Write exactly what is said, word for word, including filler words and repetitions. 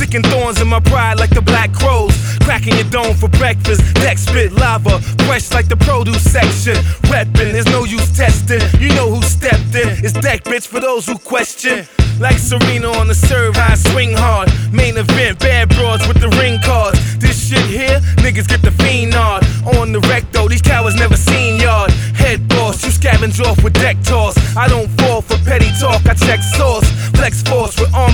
Sticking thorns in my pride like the black crows. Cracking your dome for breakfast. Deck spit lava, fresh like the produce section. Reppin', there's no use testing. You know who stepped in. It's deck, bitch, for those who question. Like Serena on the serve, high swing hard. Main event, bad broads with the ring cards. This shit here, niggas get the fiend nod. On the wreck though, these cowards never seen yard. Head boss, you scavenge off with deck toss. I don't fall for petty talk, I check source. Flex force with arms.